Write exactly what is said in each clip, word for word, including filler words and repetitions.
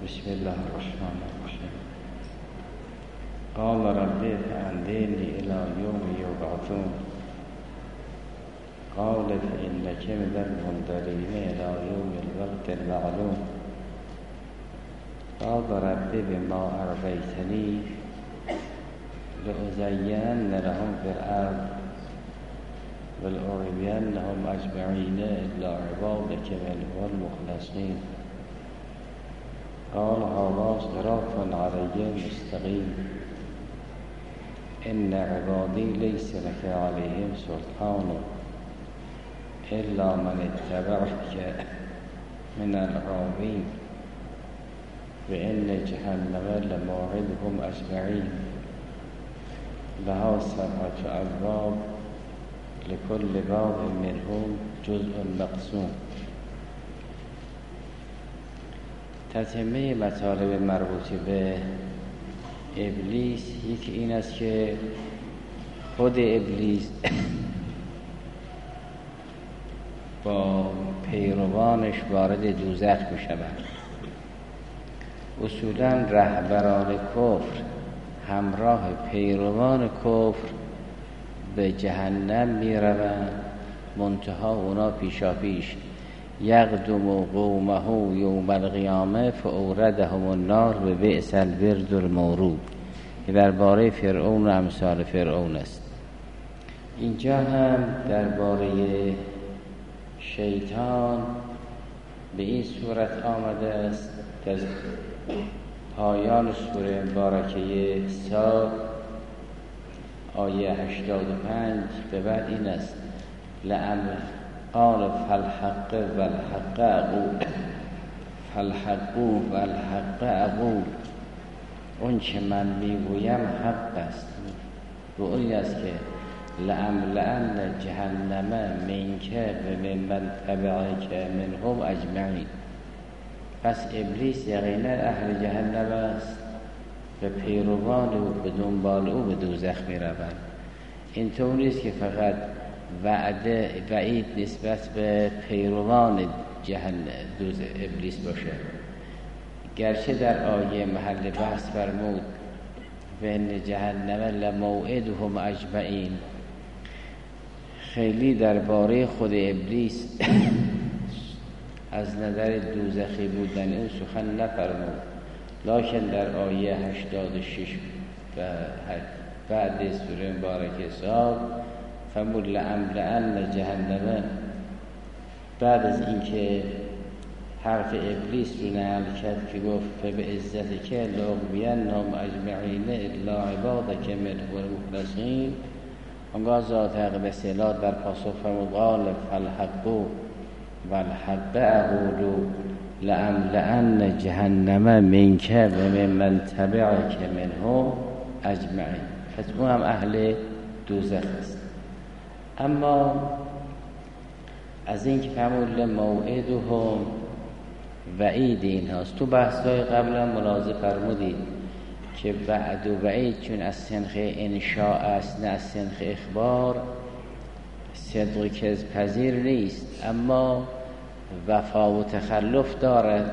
بسم الله الرحمن الرحیم. قال رب فأنظرني إلى يوم يبعثون قال فإنك من المنذرين إلى يوم الوقت المعلوم. قال رب بما أغويتني لأزينن لهم في الأرض ولأغوينهم أجمعين إلا عبادك منهم المخلصين. قال هذا صراط علي مستقيم إن عبادي ليس لك عليهم سلطان إلا من اتبعك من الغاوين وإن جهنم لموعدهم أجمعين لها سبعة أبواب لكل باب منهم جزء مقسوم. تتمه مطالب مربوط به ابلیس یکی این است که خود ابلیس با پیروانش وارد دوزخ می شود. اصولا رهبران کفر همراه پیروان کفر به جهنم می روند، منتها اونا پیشا پیش یقدم قومه یوم القیامه فاوردهم النار و بئس الورد المورود که درباره فرعون و امثال فرعون است. اینجا هم درباره شیطان به این صورت آمده است که پایان سوره مبارکه صاد آیه هشتاد و پنج به بعد این است لعمر قال فالحق والحق اقول فالحق والحق اقول. اون چه من میگویم حق است و اون است که لأملأن جهنم منک و ممن تبعک منهم اجمعین. پس ابلیس یقینا اهل جهنم است و پیروان او به دنبال او به دوزخ می روند. اینطور نیست که فقط وعده وعید نسبت به پیروان جهنم دوز ابلیس باشه، گرچه در آیه محل بحث فرمود و ان جهنم لموعدهم اجمعین. خیلی درباره خود ابلیس از نظر دوزخی بودن او سخن نفرمود، لکن در آیه هشتاد و شش بعد سوره مبارکه صاد فرمود لأملأن جهنم. بعد از اینکه حرف ابلیس رو نقل کرد که گفت فبعزتک لأغوینهم اجمعین الا عبادک منهم المخلصین، آنگاه ذات اقدس الهی در پاسخ فرمود قال فالحق والحق اقول لأملأن جهنم منک و ممن تبعک منهم اجمعین. پس او هم اهل دوزخ است. اما از این که فرمود موعدهم وعید این هاست، تو بحث‌های قبلا ملاحظه فرمودید که وعد و وعید چون از سنخ انشاء است نه از سنخ اخبار، صدق و کذب پذیر نیست، اما وفا و تخلف دارد.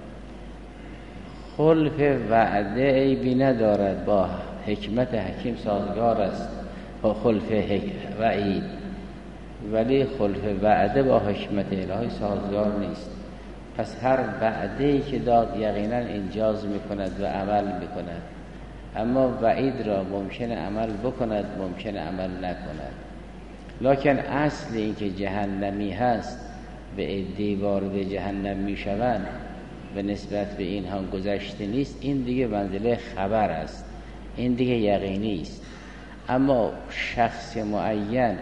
خلف وعده عیبی ندارد، با حکمت حکیم سازگار است با خلف وعید، ولی خلف وعده با حکمت الهی سازگار نیست. پس هر وعده‌ای که داد یقینا انجاز میکند و عمل میکند، اما وعید را ممکنه عمل بکند ممکنه عمل نکند. لکن اصل این که جهنمی هست به عده‌ای وارد جهنم میشوند و نسبت به اینها گذشته نیست، این دیگه منزله خبر است، این دیگه یقینی است. اما شخص معین،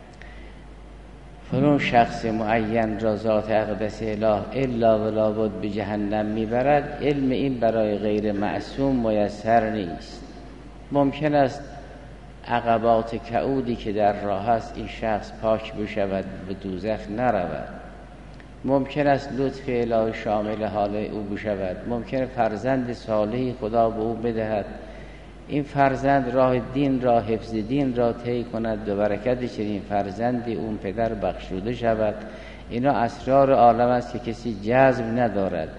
فلان شخص معین را ذات اقدس اله الا ولا بد به جهنم میبرد، علم این برای غیر معصوم میسر نیست. ممکن است عقبات کعودی که در راه است این شخص پاک بشود به دوزخ نرود، ممکن است لطف الهی شامل حال او بشود، ممکن فرزند صالحی خدا به او بدهد، این فرزند راه دین را حفظ دین را طی کند و برکت چنین فرزندی اون پدر بخشوده شود. اینا اسرار عالم است که کسی جذب ندارد،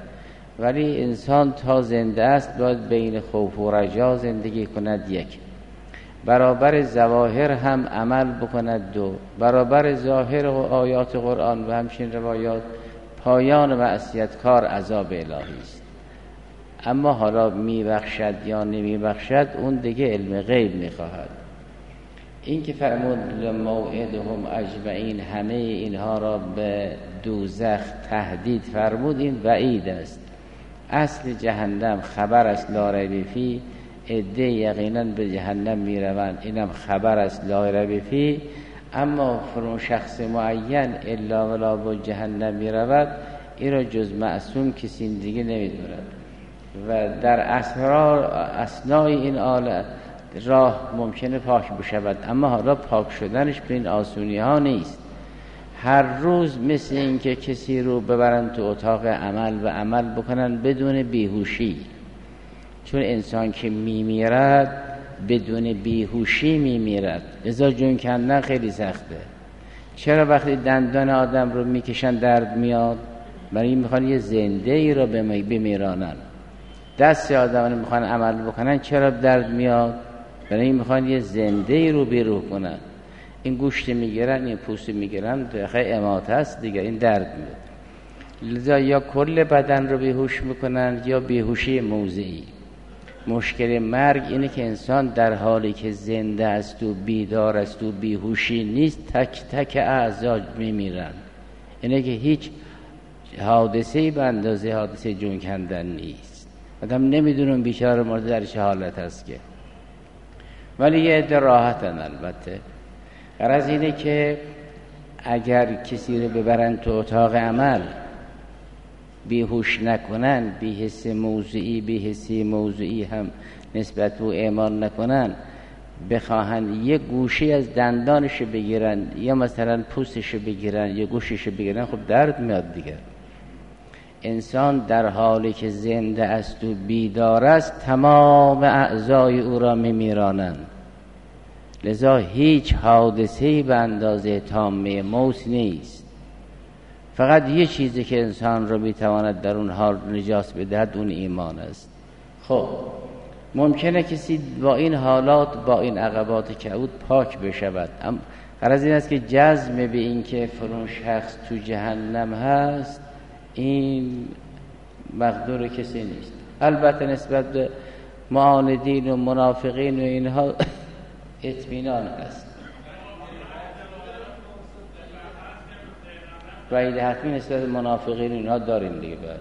ولی انسان تا زنده است باید بین خوف و رجا زندگی کند. یک، برابر ظواهر هم عمل بکند. دو، برابر ظاهر و آیات قرآن و همچنین روایات پایان معصیت کار عذاب الهی است. اما حالا میبخشد یا نمیبخشد اون دیگه علم غیب میخواهد. این که فرمود موعدهم اجمعین، همه اینها را به دوزخ تهدید فرمود، این وعید است. اصل جهنم خبر است لا ریب فی، عده یقینا به جهنم میروند، اینم خبر است لا ریب فی. اما فرون شخص معین الا ولا به جهنم میرود، این را جز معصوم کسی دیگه نمیدوند. و در اسرار اسنای این آل راه ممکنه پاک بشود، اما حالا پاک شدنش به این آسونی ها نیست. هر روز مثل این که کسی رو ببرن تو اتاق عمل و عمل بکنن بدون بیهوشی، چون انسان که میمیرد بدون بیهوشی میمیرد، لذا جون کندن خیلی سخته. چرا وقتی دندان آدم رو میکشن درد میاد؟ برای این میخوان یه زنده ای رو بمیرانن. دست آدم رو میخوان عمل بکنن، چرا درد میاد؟ برای این میخوان یه زنده ای رو بیروح کنن. این گوشت میگیرن، این پوست میگیرن، خیلی اماته است دیگه، این درد میاد. لذا یا کل بدن رو بیهوش میکنن یا بیهوشی موضعی. مشکل مرگ اینه که انسان در حالی که زنده است و بیدار است و بیهوشی نیست، تک تک اعضا میمیرن. اینه که هیچ حادثه‌ای به اندازه حادثه جون کندن نیست. آدم نمیدونم بیچاره مرده در چه حالت هست که، ولی یه عده راحتن. البته غرض اینه که اگر کسی رو ببرن تو اتاق عمل بیهوش نکنن، بی حس موضوعی بی حسی موضوعی هم نسبت به ایمان نکنن، بخواهن یه گوشی از دندانش بگیرن یا مثلا پوستش بگیرن یا گوشش بگیرن، خب درد میاد دیگه. انسان در حالی که زنده است و بیدار است تمام اعضای او را میمیرانند. لذا هیچ حادثه‌ای به اندازه تامه موت نیست. فقط یه چیزی که انسان را میتواند در اون حال نجات بدهد اون ایمان است. خب ممکنه کسی با این حالات، با این عقبات کعود پاک بشود، اما غرض این است که جزم به این که فرون شخص تو جهنم هست این مقدور کسی نیست. البته نسبت به معاندین و منافقین و اینها اطمینان هست. وعید حتمی نسبت به منافقین اینها داریم دیگه. بله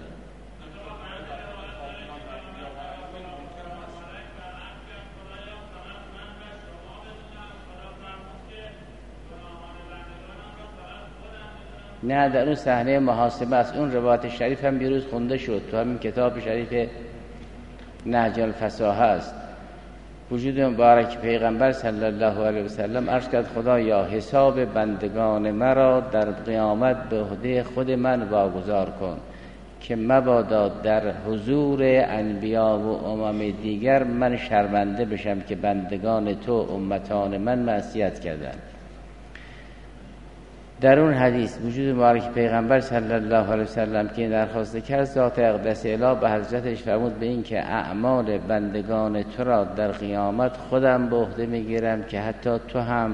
نه، در اون صحنه محاسبه است. اون روایت شریف هم بیروز خونده شد تو همین کتاب شریف نهج الفصاحه است. وجود مبارک پیغمبر صلی الله علیه و سلم عرض کرد خدایا حساب بندگان مرا در قیامت به عهده خود من واگذار کن که مبادا در حضور انبیا و امم دیگر من شرمنده بشم که بندگان تو امتان من معصیت کردند. در اون حدیث وجود مبارک پیغمبر صلی الله علیه و سلم که درخواست کرد، ذات اقدس اله به حضرتش فرمود به این که اعمال بندگان تو را در قیامت خودم به عهده میگیرم که حتی تو هم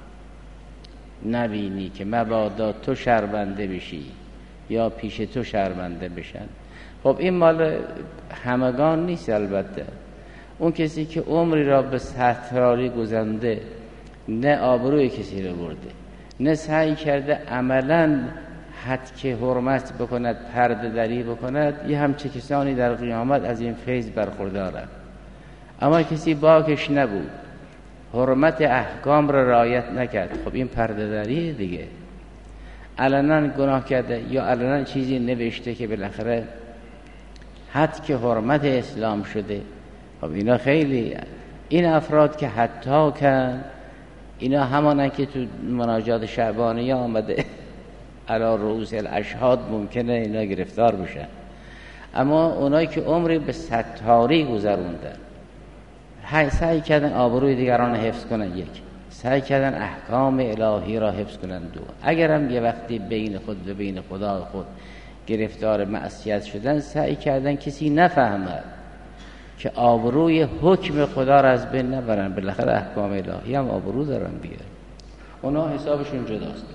نبینی که مبادا تو شرمنده بشی یا پیش تو شرمنده بشن. خب این مال همگان نیست. البته اون کسی که عمری را به ستراری گذرانده، نه آبروی کسی رو برده، نه سعی کرده عملاً حد که حرمت بکند، پرده دری بکند، یه همچه کسانی در قیامت از این فیض برخوردارند. اما کسی باکش نبود، حرمت احکام را رعایت نکرد، خب این پرده دری دیگه. علنا گناه کرده یا علنا چیزی نوشته که بالاخره حد که حرمت اسلام شده. خب اینا خیلی، این افراد که حتی کن، اینا همانن که تو مناجات شعبانیه آمده علی رؤوس الاشهاد ممکنه اینا گرفتار بشن. اما اونایی که عمری به ستاری گذروندن، سعی کردن آبروی دیگران حفظ کنن، یک سعی کردن احکام الهی را حفظ کنن، دو اگرم یه وقتی بین خود و بین خدا خود گرفتار معصیت شدن سعی کردن کسی نفهمد که آبروی حکم خدا را از بین نبرن. بالاخره احکام الهی هم آبرو دارن بیارن، اونا حسابشون جداست.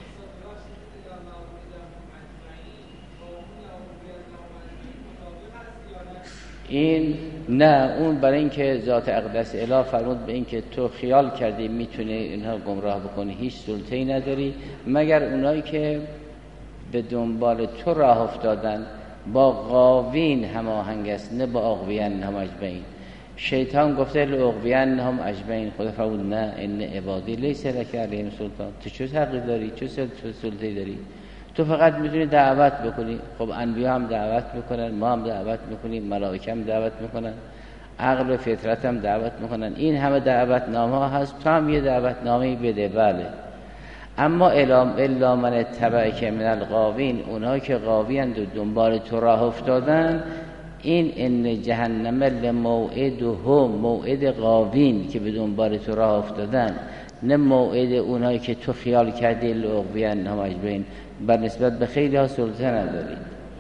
این نه، اون برای اینکه ذات اقدس اله فرمود به اینکه تو خیال کردی میتونه اینها گمراه بکنی، هیچ سلطه‌ای نداری مگر اونایی که به دنبال تو راه افتادن با غاوین هماهنگ است، نه با اغویان هم اجمعین. شیطان گفته لاغویان هم اجمعین، خدا فرمود نه ان عبادی لیس لک علیهم سلطان. تو چه حقی داری؟ چه سلطه‌ای داری؟ تو فقط میتونی دعوت بکنی. خب انبیا هم دعوت میکنن، ما هم دعوت میکنیم، ملائکه هم دعوت میکنن، عقل و فطرت هم دعوت میکنن. این همه دعوت نامه هست، تو هم یه دعوت نامه بده. بله، اما الا من اتبعک من الغاوین، اونها که غاویند و دنبال تو راه افتادن، این ان جهنم لموعدهم، موعد غاوین که به دنبال تو راه افتادن، نه موعد اونایی که تو خیال کردی لغویان هم اجمعین. بر نسبت به خیلی ها سلطه نداری.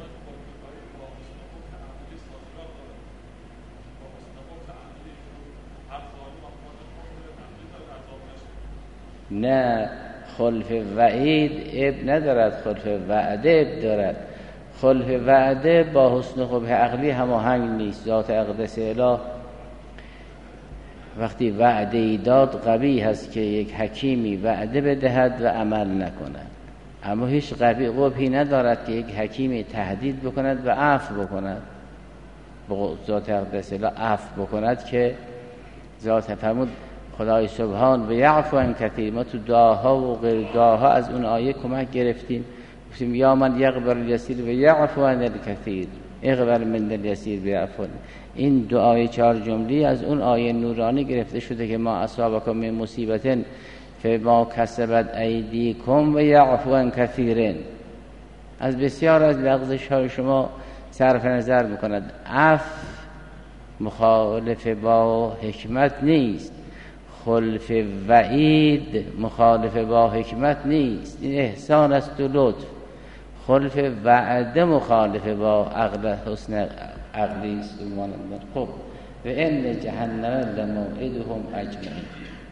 نه، خلف وعید اب ندارد، خلف وعده اب دارد. خلف وعده با حسن قبح عقلی هماهنگ نیست. ذات اقدس اله وقتی وعده ای داد قبیح هست که یک حکیمی وعده بدهد و عمل نکند، اما هیچ قبیحی ندارد که یک حکیمی تهدید بکند و عفو بکند. ذات اقدس اله عفو بکند که ذات فرمود خدای سبحان و یعفو عن کثیر. ما تو دعاها و غیر دعاها از اون آیه کمک گرفتیم، گفتیم یا من یقبل الیسیر و یعفو عن الکثیر، اقبل من الیسیر و یعفو. این دعای چهار جمله از اون آیه نورانی گرفته شده که ما اصابکم من مصیبت فما کسبت ایدیکم و یعفو عن کثیر. از بسیار از لغزش های شما صرف نظر میکند. عفو مخالف با حکمت نیست، خلف وعید مخالف با حکمت نیست. این احسان است و لطف. خلف وعده مخالف با عقل حسن عقلی است. خب و ان جهنم لموعدهم اجمعین.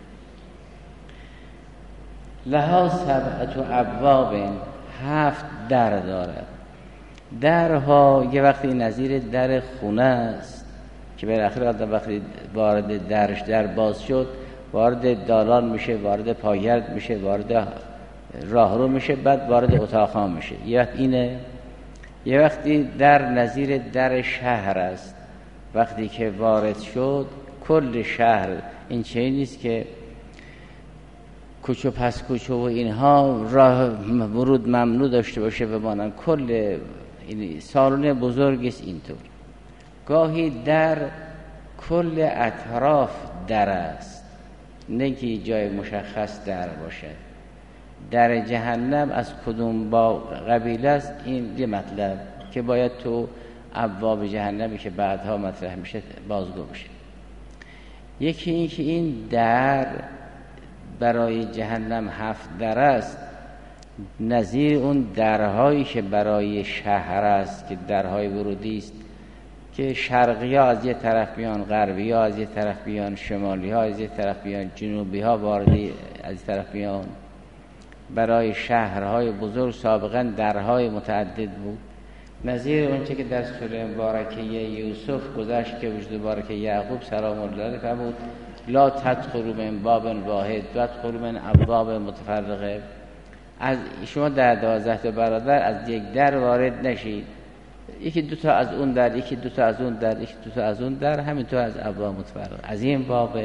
لها سبعة ابواب، هفت در دارد. درها یه وقتی نظیر در خونه است که بالاخره آدم وقتی وارد درش در باز شد وارد دالان میشه، وارد پاگرد میشه، وارد راهرو میشه، بعد وارد اتاقها میشه. یه وقت اینه. یه وقتی در نظیر در شهر است، وقتی که وارد شد کل شهر، این چه نیست که کوچو پس کوچو و اینها راه ورود ممنوع داشته باشه بمانن، کل این سالن بزرگ است. اینطور گاهی در کل اطراف در است، نه که جای مشخص در باشد. در جهنم از کدوم با قبیله است، این یه مطلب که باید تو ابواب جهنمی که بعدها مطرح میشه بازگو بشه. یکی این که این در برای جهنم هفت در است، نظیر اون درهایی که برای شهر است که درهای ورودی است که شرقی ها از یه طرف بیان، غربی ها از یه طرف بیان، شمالی ها از یه طرف بیان، جنوبی ها واردی از یه طرف بیان. برای شهرهای بزرگ سابقا درهای متعدد بود. نظیر اونچه که در سوره مبارکه یوسف گذشت که وجود مبارکه یعقوب سلام الله علیه فرمود لا تدخلوا من باب واحد وادخلوا من ابواب متفرقه. از شما در دوازده تا برادر از یک در وارد نشید، یکی دو تا از اون در، یکی دو تا از اون در، یکی دو تا از اون در، همینطور از ابواب متفرقه. از این باب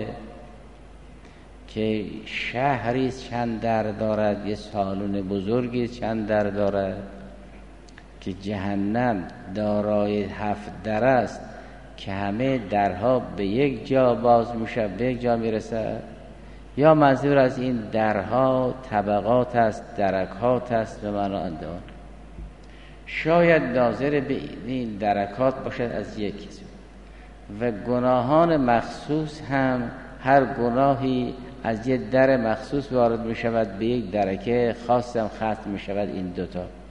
که شهری چند در دارد، یه سالن بزرگی چند در دارد، که جهنم دارای هفت در است که همه درها به یک جا باز میشه، به یک جا میرسه. یا منظور از این درها طبقات است، درکات است به معنا آن. شاید ناظر به این درکات باشد از یک کسی. و گناهان مخصوص هم هر گناهی از یک در مخصوص وارد می شود، به یک درکه خاص هم ختم می شود. این دوتا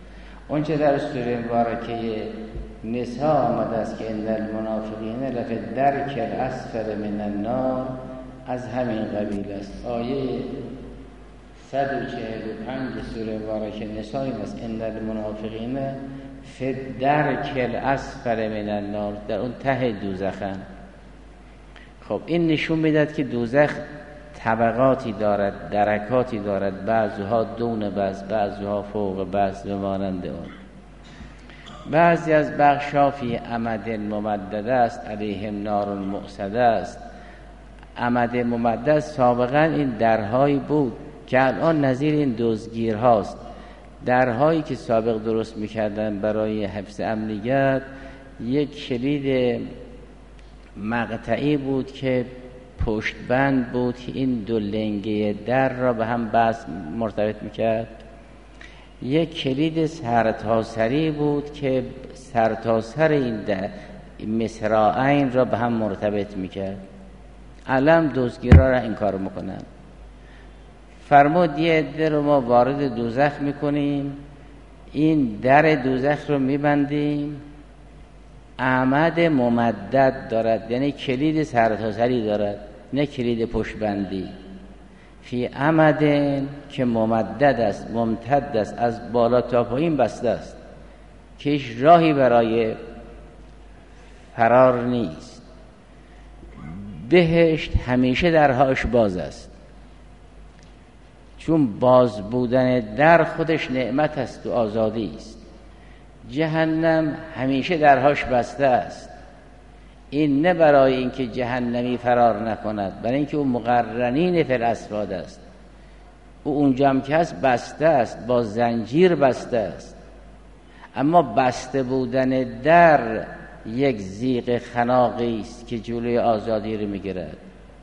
اون چه در سوره مبارکه نساء آمده است که ان المنافقین لفی الدرک الاسفل من النار از همین قبیل است. آیه صد و چهل و پنج سوره مبارکه نساء این است ان المنافقین فی الدرک الاسفل من النار، در اون ته دوزخن. خب این نشون میداد که دوزخ طبقاتی دارد، درکاتی دارد، بعضها دون بعض، بعضها فوق بعض، بمانند اون. بعضی از بخشا فی امد ممدده است علیهم نار مؤصده است. امد ممدده سابقا این درهایی بود که الان نظیر این دزدگیر هاست. درهایی که سابق درست میکردن برای حفظ امنیت یک کلید مقطعی بود که پشت بند بود که این دو لنگه در را به هم بس مرتبط میکرد. یک کلید سرتاسری بود که سرتاسر این در مصراعین را به هم مرتبط میکرد. علم دزدگیرا را این کار میکنن. فرمود یه عده رو ما وارد دوزخ میکنیم، این در دوزخ رو میبندیم، اعمد ممدد دارد، یعنی کلید سرتاسری دارد، نه کلید پشتبندی. فی امد که ممدد است، ممتد است، از بالا تا پایین بسته است که هیچ راهی برای فرار نیست. بهشت همیشه درهاش باز است، چون باز بودن در خودش نعمت است و آزادی است. جهنم همیشه درهاش بسته است. این نه برای اینکه جهنمی فرار نکند، برای اینکه او مقرنین فی الاسفاد است. او اونجا هم که هست بسته است، با زنجیر بسته است. اما بسته بودن در یک زیغ خناقی است که جلوی آزادی رو میگیرد.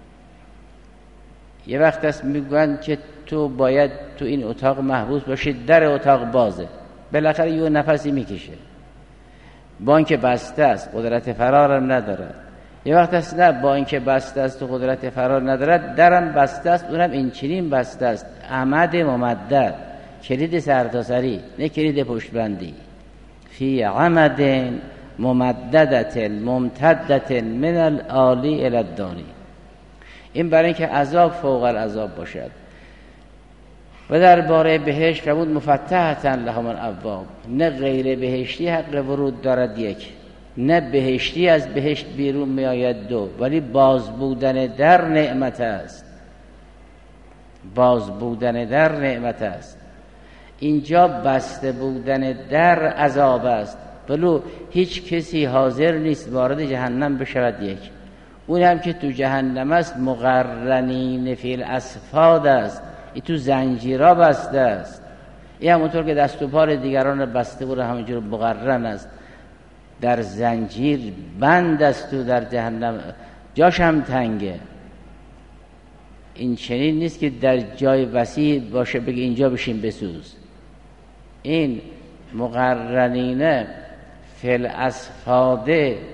یه وقت است میگن که تو باید تو این اتاق محبوس باشی، در اتاق بازه، بالاخره یه نفسی میکشه، با اینکه بسته است، قدرت فرار هم ندارد. یه وقت است نه، با اینکه بسته است و قدرت فرار ندارد، درم بسته است، اونم این چنین بسته است، امد ممدد، کلید سرتاسری، نه کلید پشتبندی. فی عمد ممددت ممتدت من العالی الی الدانی. این برای اینکه عذاب فوق العذاب باشد. و درباره بهشت فرمود مفتحة لهم الابواب، نه غیر بهشتی حق ورود دارد یک، نه بهشتی از بهشت بیرون می آید دو، ولی باز بودن در نعمت است. باز بودن در نعمت است. اینجا بسته بودن در عذاب است، ولو هیچ کسی حاضر نیست وارد جهنم بشود یک. اون هم که تو جهنم است مقرنین فی الاسفاد است، این تو زنجیرها بسته است. این همونطور که دست و پای دیگران بسته بود همینجور مقرن است، در زنجیر بند است تو در جهنم، جاش هم تنگه. این چنین نیست که در جای وسیع باشه بگی اینجا بشین بسوز. این مقرنینه فی الاسفاد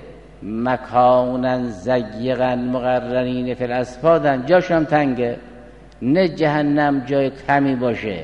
مکانا زیغا مقرنین فی الاسفاد، جاش هم تنگه، نه جهنم جای کمی باشه.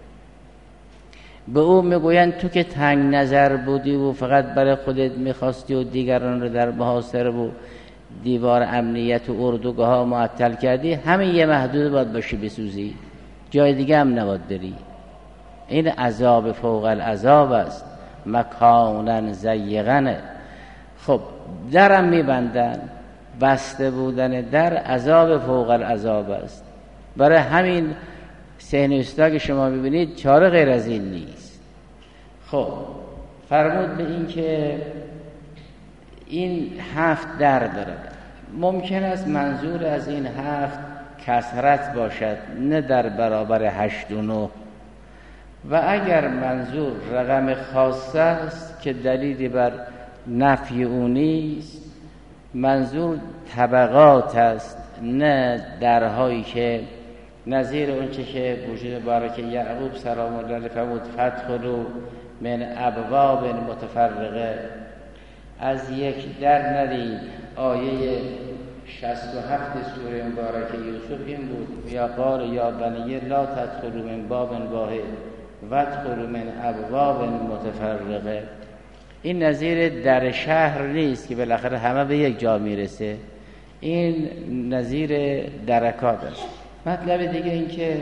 به او میگویند تو که تنگ نظر بودی و فقط برای خودت میخواستی و دیگران رو در محاصره و دیوار امنیت و اردوگاه ها معطل کردی، همین یه محدود باید باشی بسوزی، جای دیگه هم نباید بری. این عذاب فوق العذاب است، مکانا زیغنه. خب درم میبندن، بسته بودن در عذاب فوق العذاب است. برای همین صحنه‌استا که شما ببینید چاره غیر از این نیست. خب فرمود به این که این هفت در دارد. ممکن است منظور از این هفت کثرت باشد، نه در برابر هشت و نه. و اگر منظور رقم خاص است که دلیلی بر نفی او نیست، منظور طبقات است، نه درهایی که نظیر اون چه که وجود بارک یعقوب سلام الله علیه فرمود فادخلوا من ابواب متفرقه، از یک در نرید. آیه شصت و هفت سوره مبارکه یوسف این بود، یا قال یا بنی لا تدخلوا من باب واحد وادخلوا من ابواب متفرقه. این نظیر در شهر نیست که بالاخره همه به یک جا میرسه، این نظیر درکات است. مطلب دیگه این که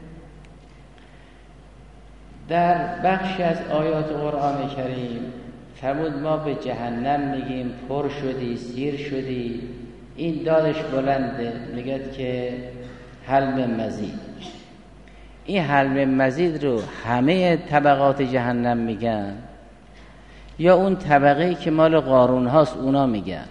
در بخشی از آیات قرآن کریم فرمود ما به جهنم میگیم پر شدی سیر شدی، این دادش بلنده، میگه که حلم مزید. این حلم مزید رو همه طبقات جهنم میگن یا اون طبقه‌ای که مال قارون هاست اونا میگن؟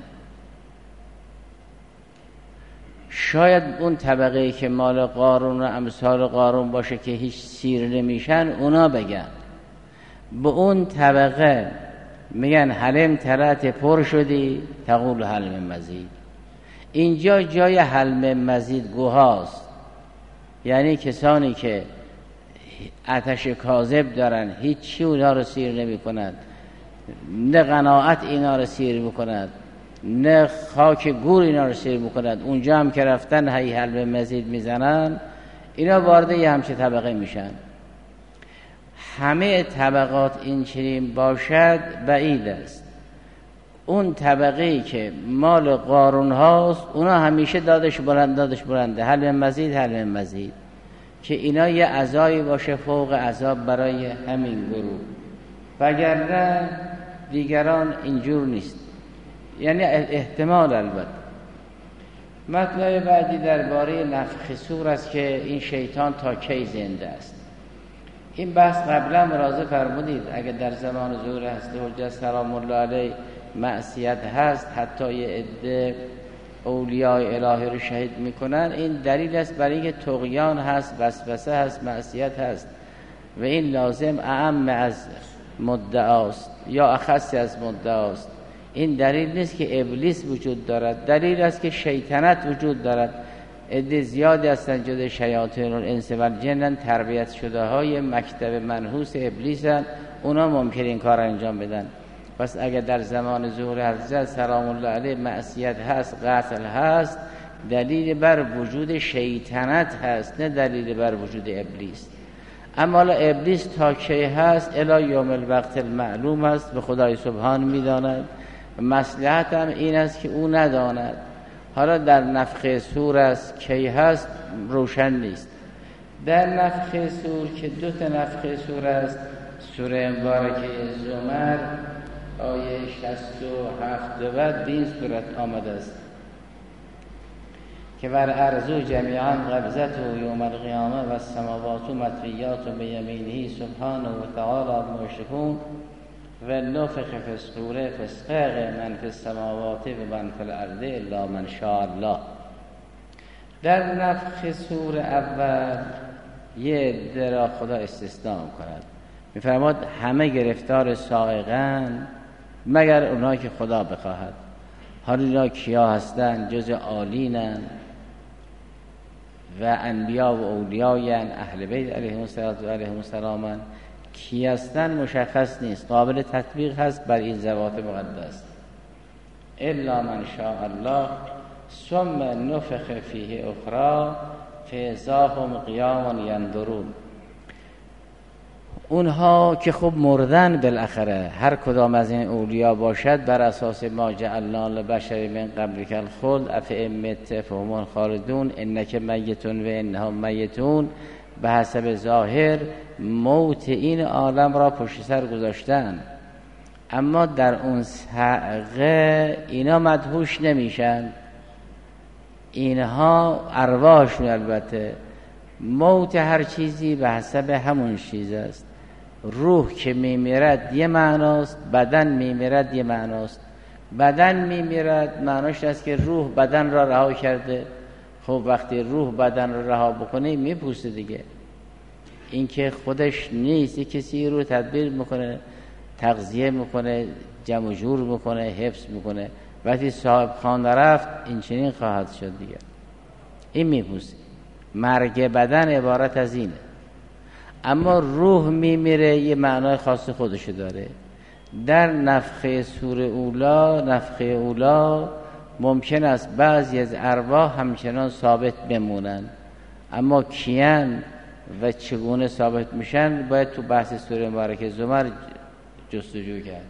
شاید اون طبقه‌ای که مال قارون و امثال قارون باشه که هیچ سیر نمیشن اونا بگن. به اون طبقه میگن حلم تلت پر شدی تقول حلم مزید. اینجا جای حلم مزید گوهاست، یعنی کسانی که آتش کاذب دارن هیچی اونا رو سیر نمی کند، نه قناعت اینا رو سیر میکند، نه خاک گور اینا رو سیر میکند، اونجا هم که رفتن هی حلم مزید میزنن، اینا وارد یه همچه طبقه میشن. همه طبقات این چنین باشد بعید است. اون طبقه‌ای که مال قارون هاست اونا همیشه دادش بلند دادش بلنده، حلم مزید حلم مزید، که اینا یه عزایی باشه فوق عذاب برای همین گروه، وگرنه دیگران اینجور نیست. یعنی احتمال. البته مطلب بعدی درباره نفخ صور است که این شیطان تا کی زنده است. این بحث قبلا مراجعه فرمودید. اگر در زمان ظهور حضرت حجت سلام الله علیه معصیت هست، حتی یه عده اولیاء الهی رو شهید میکنن، این دلیل است برای اینکه طغیان هست، وسوسه هست، معصیت هست و این لازم اعم از مدعاست یا اخص از مدعاست. این دلیل نیست که ابلیس وجود دارد، دلیل است که شیطنت وجود دارد. عده زیادی هستند جز شیاطین الانس و الجن، تربیت شده های مکتب منحوس ابلیسن، اونا ممکن این کار انجام بدن. پس اگر در زمان ظهور حضرت سلام الله علیه معصیت هست، قتل هست، دلیل بر وجود شیطنت هست، نه دلیل بر وجود ابلیس. اما ابلیس تا کی هست؟ الی یوم الوقت المعلوم است، به خدای سبحان میداند. مصلحت هم این است که او نداند. حالا در نفخ صور است کی هست روشن نیست. در نفخ صور که دو تا نفخ صور است، سوره مبارکه زمر آیه شصت و هفت و بعد به این صورت آمده است که ور ارضو جمیعا قبضته یوم القیامه و السماوات مطویات بیمینه سبحانه و تعالی عما یشرکون و نفخ فی الصور فاصعق من فی السماوات و من فی الارض الا من شاء الله. در نفخ صور اول یه عده را خدا استثناء کند، می‌فرماد همه گرفتار صاعقه‌اند مگر اونایی که خدا بخواهد. حالا اینا کیا هستند؟ جز عالینند و انبیا و اولیایند، اهل بیت علیهم السلام. کی هستند مشخص نیست، قابل تطبیق هست بر این ذوات مقدس. الا من شاء الله ثم نفخ فیه اخرى فاذا هم قیام ینظرون. اونها که خب مردن بالاخره، هر کدام از این اولیا باشد بر اساس ما جعلنا لبشر من قبلک الخلد افئمت فهم خالدون انک میتون و انهم میتون، به حسب ظاهر موت این عالم را پشت سر گذاشتن، اما در اون صعقه اینا مدهوش نمیشن. اینها ارواحشون البته، موت هر چیزی به حسب همون چیز است. روح که میمیرد یه معناست، بدن میمیرد یه معناست. بدن میمیرد معناش است که روح بدن را رها کرده. خب وقتی روح بدن را رها بکنه میپوسه دیگه. این که خودش نیست، یک کسی رو تدبیر میکنه، تغذیه میکنه، جمع جور میکنه، حفظ میکنه. وقتی صاحب خانه رفت این چنین خواهد شد دیگه. این میپوسه. مرگ بدن عبارت از اینه. اما روح میمیره یه معنای خاص خودشو داره. در نفخه صور اولا، نفخه اولا ممکن است بعضی از ارواح همچنان ثابت بمونن، اما کیان و چگونه ثابت میشن باید تو بحث سوره مبارکه زمر جستجو کرد.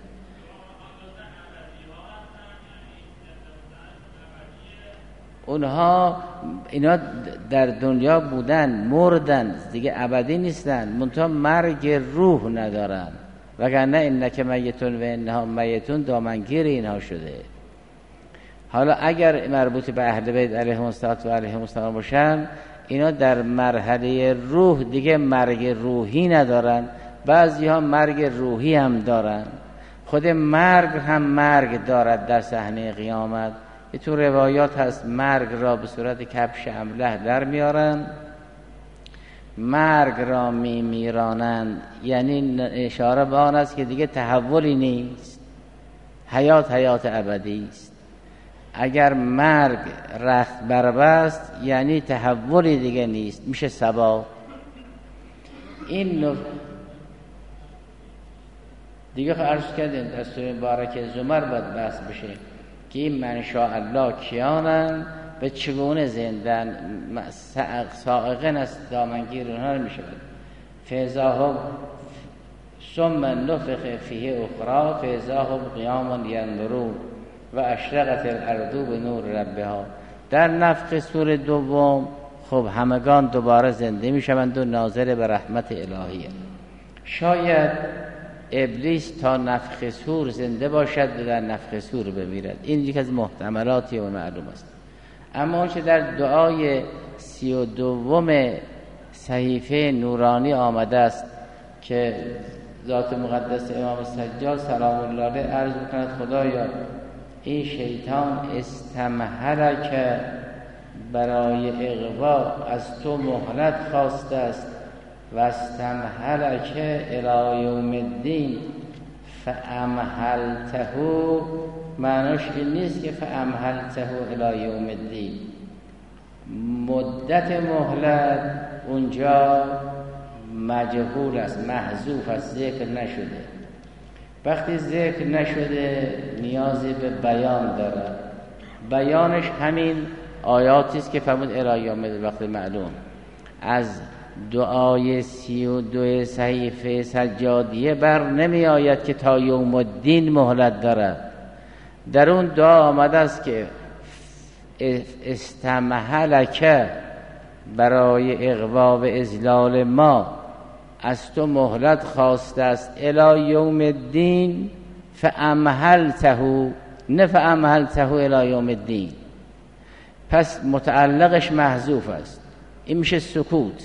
اونها اینا در دنیا بودن، مردن دیگه، ابدی نیستن، منتها مرگ روح ندارن، وگرنه انک میتون و انها میتون دامنگیر اینها شده. حالا اگر مربوط به اهل بیت علیهم السلام و علیهم السلام باشن، اینا در مرحله روح دیگه مرگ روحی ندارن، بعضی ها مرگ روحی هم دارن. خود مرگ هم مرگ دارد در صحنه قیامت. یه تو روایات هست مرگ را به صورت کبش امله در میارن، مرگ را می میرانند، یعنی اشاره به آن است که دیگه تحولی نیست، حیات حیات ابدی است. اگر مرگ رخت بربست یعنی تحولی دیگه نیست، میشه سبا. این نو... دیگه عرض کردیم در سوره مبارکه زمر باید بحث بشه که این من شاء الله کیانن و چگونه زندن، سائقن است دامنگیر اونها رو میشه. فیضاهم ثم نفخ فیه اخرى فیضاهم قیام ینظرون و اشرقت الارض بنور ربها. در نفخ سور دوم خب همگان دوباره زنده میشوند و ناظر به رحمت الهیه. شاید ابلیس تا نفخ سور زنده باشد و در نفخ سور بمیرد، این یکی از محتملاتی و معلوم است. اما آنچه در دعای سی و دوم صحیفه نورانی آمده است که ذات مقدس امام سجاد سلام الله علیه عرض می‌کند خدایا این شیطان استمهل که برای اغوا از تو مهلت خواسته است و استمهل که الی یوم الدین فامهلته، معناش این نیست که فامهلته الی یوم الدین، مدت مهلت اونجا مجهول است، محذوف است، ذکر نشده. وقتی ذکر نشده نیازی به بیان داره، بیانش همین آیاتی است که فرمود الی یوم الوقت معلوم. از دعای سی و دو صحیفه سجادیه بر نمی آید که تا یوم الدین مهلت دارد. در اون دعا آمده است که استمهلک برای اغوا و اذلال ما از تو مهلت خواسته است الی یوم الدین فامهلته، نه فامهلته الی یوم الدین. پس متعلقش محذوف است، این میشه سکوت.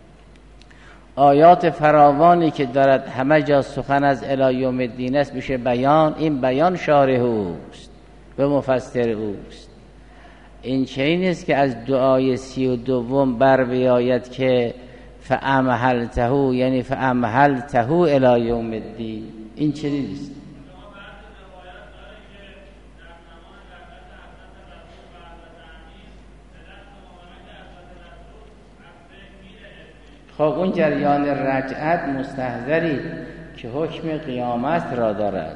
آیات فراوانی که دارد همه جا سخن از الی یوم الدین است میشه بیان، این بیان شارح اوست و مفسر اوست. این چه نیست که از دعای سی و دوم بر بیاید که فامهلته یعنی فامهلته الی یوم الدین، این چه نیست. خب اون جریان رجعت مستحضری که حکم قیامت را دارد.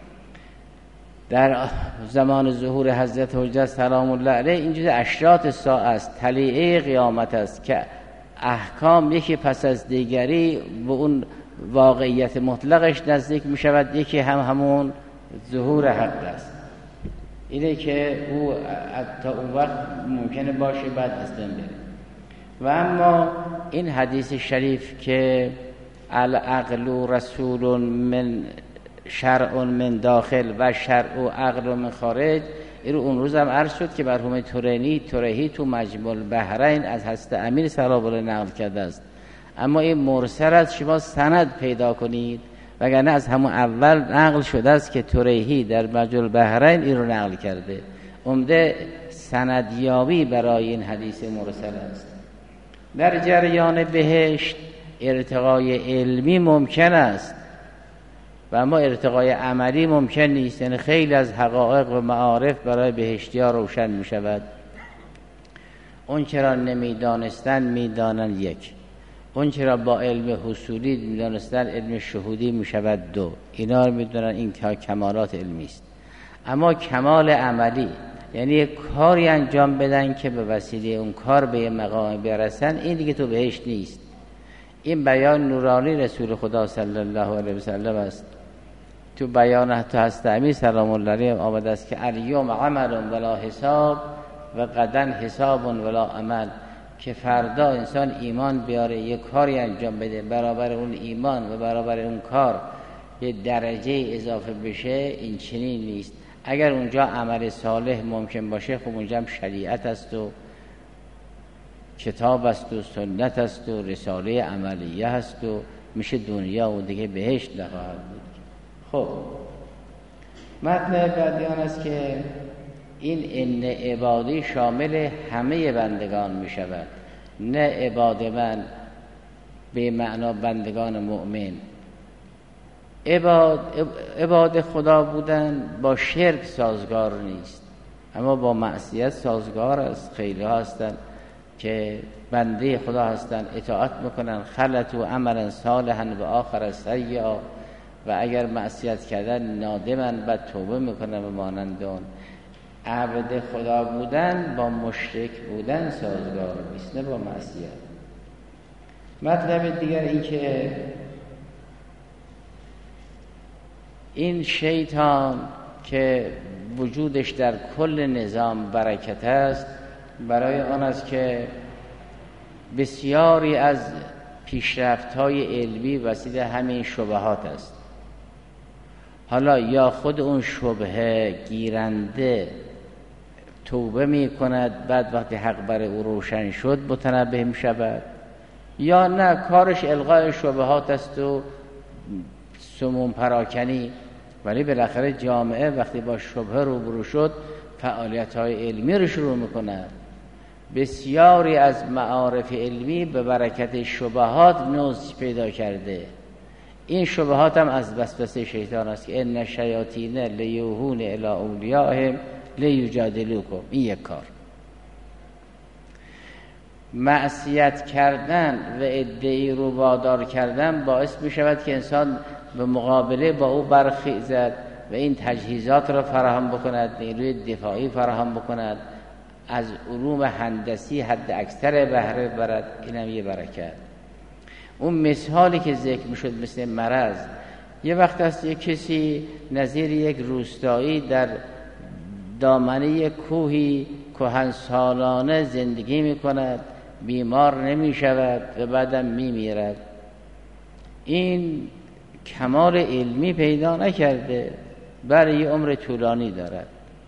در زمان ظهور حضرت حجت سلام الله علیه این جز اشراط ساعه است، طلیعه قیامت است که احکام یکی پس از دیگری به اون واقعیت مطلقش نزدیک می شود، یکی هم همون ظهور حق است. اینه که او تا اون وقت ممکنه باشه بعد از بین بره. و اما این حدیث شریف که العقل رسول من شرع من داخل و شرع و عقل من خارج، این رو اون روز هم عرض شد که مرحوم تورینی تورهی تو مجمع البحرین از حضرت امیر سلام الله نقل کرده است. اما این مرسل از شما سند پیدا کنید، وگرنه از همون اول نقل شده است که تورهی در مجمع البحرین این رو نقل کرده. عمده سندیابی برای این حدیث مرسل است. در جریان بهشت ارتقای علمی ممکن است و اما ارتقای عملی ممکن نیست، یعنی خیلی از حقایق و معارف برای بهشتی‌ها روشن می شود. اون چرا نمی دانستن می دانن یک، اون چرا با علم حصولی می دانستن علم شهودی می شود دو. اینا رو می دونن، این کمالات علمی است. اما کمال عملی یعنی یک کاری انجام بدن که به وسیله اون کار به یه مقام برسن، این دیگه تو بهشت نیست. این بیان نورانی رسول خدا صلی الله علیه و سلم است. تو بیان حتی هست امیر سلام الله علیه آمده است که الیوم عمل ولا حساب و غدا حساب ولا عمل، که فردا انسان ایمان بیاره یک کاری انجام بده، برابر اون ایمان و برابر اون کار یه درجه اضافه بشه، این چنین نیست. اگر اونجا عمل صالح ممکن باشه، خب اونجا هم شریعت است و کتاب است و سنت است و رساله عملیه است و میشه دنیا و دیگه بهشت نخواهد بود. خب مطلب بعدی آن است که این ان عبادی شامل همه بندگان می شود، نه عباد من به معنا بندگان مؤمن. عباد عباد خدا بودن با شرک سازگار نیست، اما با معصیت سازگار است. خیلی ها هستن که بنده خدا هستن، اطاعت میکنن، خلط و عملا صالحا و آخر سیئا، و اگر معصیت کردن نادمن بعد توبه میکنن و مانند اون. عبد خدا بودن با مشرک بودن سازگار نیست، نه با معصیت. مطلب دیگر این که این شیطان که وجودش در کل نظام برکت است، برای آن است که بسیاری از پیشرفت‌های علمی وسیله همین شبهات است. حالا یا خود اون شبهه گیرنده توبه می کند، بعد وقتی حق بر او روشن شد متنبه می شود، یا نه کارش الغای شبهات است و سموم پراکنی. ولی بالاخره جامعه وقتی با شبهه روبرو شد فعالیت‌های علمی رو شروع می کند. بسیاری از معارف علمی به برکت شبهات نوز پیدا کرده. این شبهات هم از وسوسه شیطان است که ان الشیاطین لیوحون الی اولیائهم لیجادلوکم. این یک کار. معصیت کردن و ادعی رو وادار کردن باعث می شود که انسان به مقابله با او برخیزد و این تجهیزات را فراهم بکند، نیروی دفاعی فراهم بکند، از علوم هندسی حد اکثر بهره برد. این هم یه برکت. اون مثالی که ذکر می شد مثل مرض، یه وقت است یک کسی نظیر یک روستایی در دامنه یک کوهی کهنسالانه زندگی می کند، بیمار نمی شود و بعدم می میرد. این کمال علمی پیدا نکرده، برای یه عمر طولانی دارد.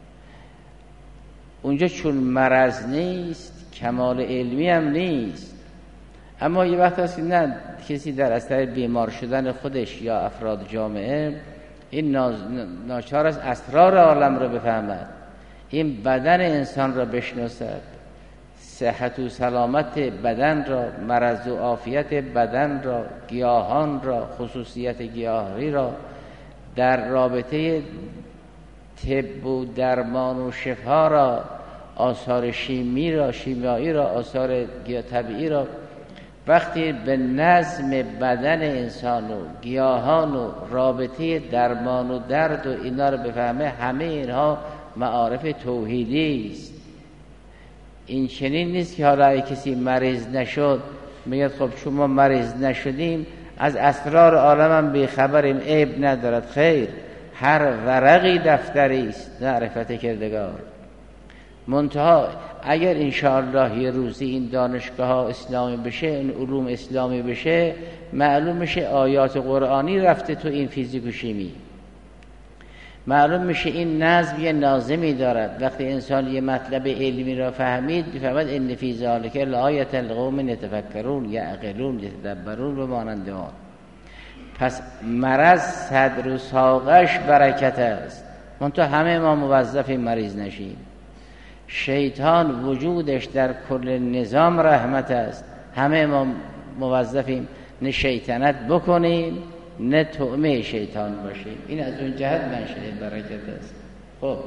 اونجا چون مرض نیست، کمال علمی هم نیست. اما یه وقت هست که نه، کسی در اثر بیمار شدن خودش یا افراد جامعه این ناچار است اسرار عالم را بفهمد، این بدن انسان را بشناسد، صحت و سلامت بدن را، مرض و عافیت بدن را، گیاهان را، خصوصیت گیاهی را، در رابطه طب و درمان و شفا را، آثار شیمی را، شیمیایی را، آثار طبیعی را. وقتی به نظم بدن انسان و گیاهان و رابطه درمان و درد و اینا رو بفهمه، همه اینها معارف توحیدی است. این چنین نیست که حالا کسی مریض نشد میگه خب چون ما مریض نشدیم از اسرار عالم هم بیخبریم، عیب ندارد. خیر، هر ورقی دفتری است، معرفت کردگار. منتها اگر انشاءالله یه روزی این دانشگاه ها اسلامی بشه، این علوم اسلامی بشه، معلوم میشه آیات قرآنی رفته تو این فیزیک و شیمی، معلوم میشه این نظم یه ناظمی دارد. وقتی انسان یه مطلب علمی را فهمید، بفهمد ان فی ذلک لآیة لقوم یتفکرون یعقلون یتدبرون و مانند آن. پس مرض صدر و ساقش برکت است، منتها همه ما موظفیم مریض نشیم. شیطان وجودش در کل نظام رحمت است، همه ما موظفیم نه شیطنت بکنیم نه طعمه شیطان باشیم. این از اون جهت منشأ برکت است. خب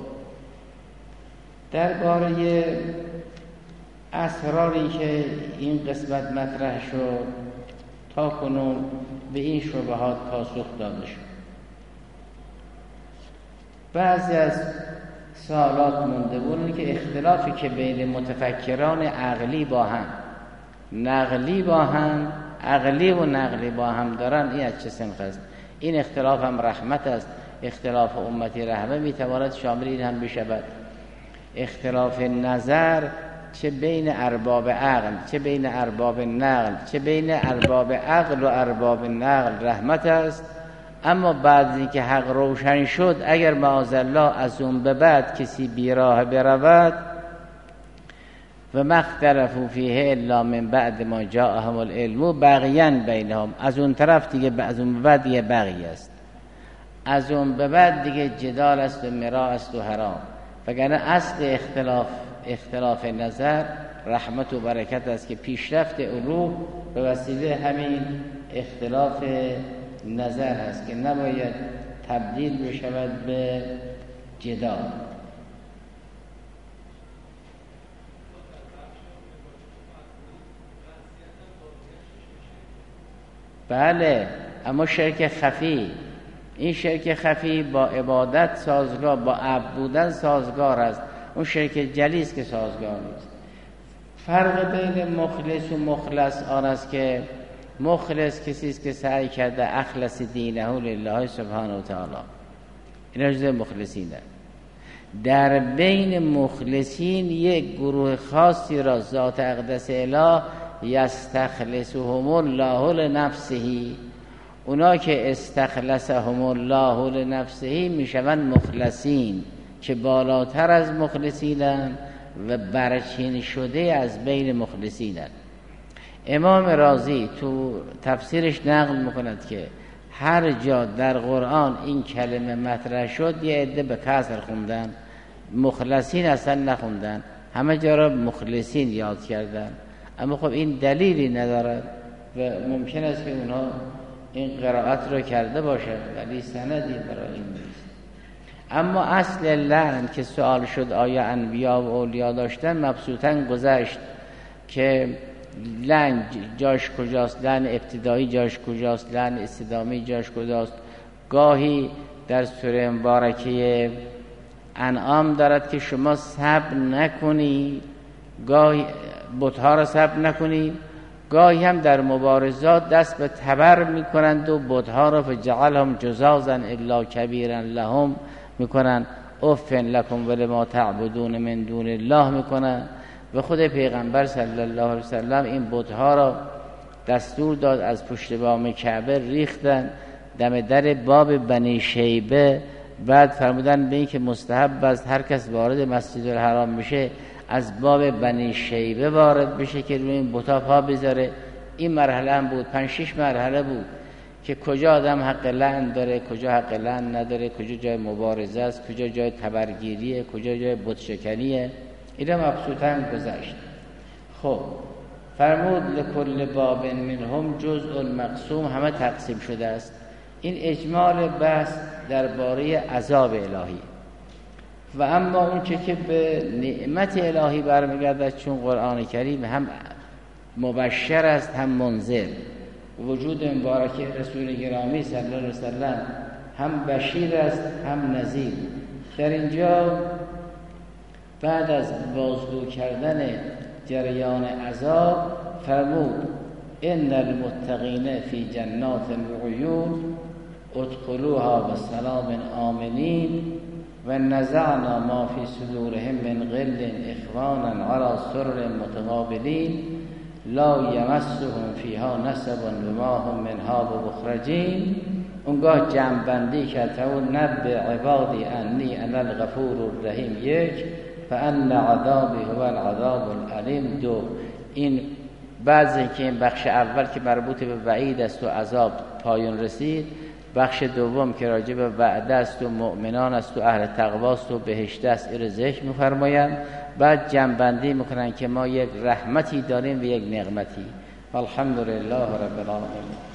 درباره اسراری که این قسمت مطرح شد تا کنون به این شبهات پاسخ داده شد. بعضی از سوالات مونده بود که اختلافی که بین متفکران عقلی با هم، نقلی با هم عقلی و نقلی با هم دارن، این از چه سنخ است؟ این اختلاف هم رحمت است. اختلاف امتی رحمه میتواند شامل این هم بشود. اختلاف نظر چه بین ارباب عقل، چه بین ارباب نقل، چه بین ارباب عقل و ارباب نقل رحمت است. اما بعد از اینکه حق روشن شد، اگر معاذالله از اون به بعد کسی بیراه برود، و ما اختلفوا فیه الا من بعد ما جاءهم العلم بغیا بینهم، از اون طرف دیگه از اون به بعد دیگه بغی است، از اون به بعد دیگه جدال است و مراء است و حرام. وگرنه اصل اختلاف اختلاف نظر رحمت و برکت است که پیشرفت علوم به وسیله همین اختلاف نظر است که نباید تبدیل بشود به جدال. بله، اما شرک خفی، این شرک خفی با عبادت سازگار، با عبد بودن سازگار است. اون شرک جلی است که سازگار نیست. فرق بین مخلص و مخلص آن است که مخلص کسی است که سعی کرده اخلص دینه لله سبحانه و تعالی، این جزء مخلصینه. در بین مخلصین یک گروه خاصی را ذات اقدس اله یستخلصهم الله لنفسه، اونا که استخلصهم الله لنفسه میشوند مخلصین که بالاتر از مخلصینند و برچین شده از بین مخلصینند. امام رازی تو تفسیرش نقل میکند که هر جا در قرآن این کلمه مطرح شد یه عده به کسر خوندن، مخلصین اصلا نخوندن، همه جا را مخلصین یاد کردن. اما خب این دلیلی ندارد و ممکن است که اونها این قرائت رو کرده باشد ولی سندی برای این نیست. اما اصل لعن که سوال شد آیا انبیا و اولیا داشتن، مبسوطاً گذشت که لعن جاش کجاست، لعن ابتدایی جاش کجاست، لعن استدامی جاش کجاست. گاهی در سوره مبارکه انعام دارد که شما صبر نکنی، گاهی بت‌ها را صبر نکنی، گاهی هم در مبارزات دست به تبر میکنند و بت‌ها را فجعلهم جزازا الا کبیرا لهم میکنند، اف لکم ولما تعبدون من دون الله میکنند. و خود پیغمبر صلی الله علیه وسلم این بت‌ها را دستور داد از پشت بام کعبه ریختن دم در باب بنی شیبه. بعد فرمودن به این که مستحب است هر کس وارد مسجد الحرام میشه از باب بنی شیبه وارد بشه که روی این بت‌ها پا بذاره. این مرحله هم بود، پنج شش مرحله بود که کجا آدم حق لعن داره، کجا حق لعن نداره، کجا جای مبارزه است، کجا جای تبرگیریه، کجا جای بت شکنیه. اینا مبسوطاً گذشت. خب فرمود لکل باب منهم جزء مقسوم، همه تقسیم شده است. این اجمال بحث درباره عذاب الهی. و اما اون چه که به نعمت الهی برمیگردد، چون قرآن کریم هم مبشر است هم منذر، وجود مبارک رسول گرامی صلی الله علیه وسلم هم بشیر است هم نذیر. در اینجا بعد از بازگو کردن جریان عذاب فرمود ان المتقین فی جنات و عیون ادخلوها بسلام آمنین و نزعنا ما فی صدورهم من غل اخوانا علی سرر متقابلین لا یمسهم فیها نصب و ما هم منها بمخرجین. اونگاه جمع بندی کرد و نبع عبادی انی انا الغفور الرحیم یک، فان عذابی هو العذاب العلیم دو. این بعضی که این بخش اول که مربوط به وعید است و عذاب پایان رسید، بخش دوم که راجع به وعده است و مؤمنان است و اهل تقوی است و بهشت است این ذکر می‌فرمایند. بعد جمع بندی میکنن که ما یک رحمتی داریم و یک نعمتی. الحمدلله رب العالمین.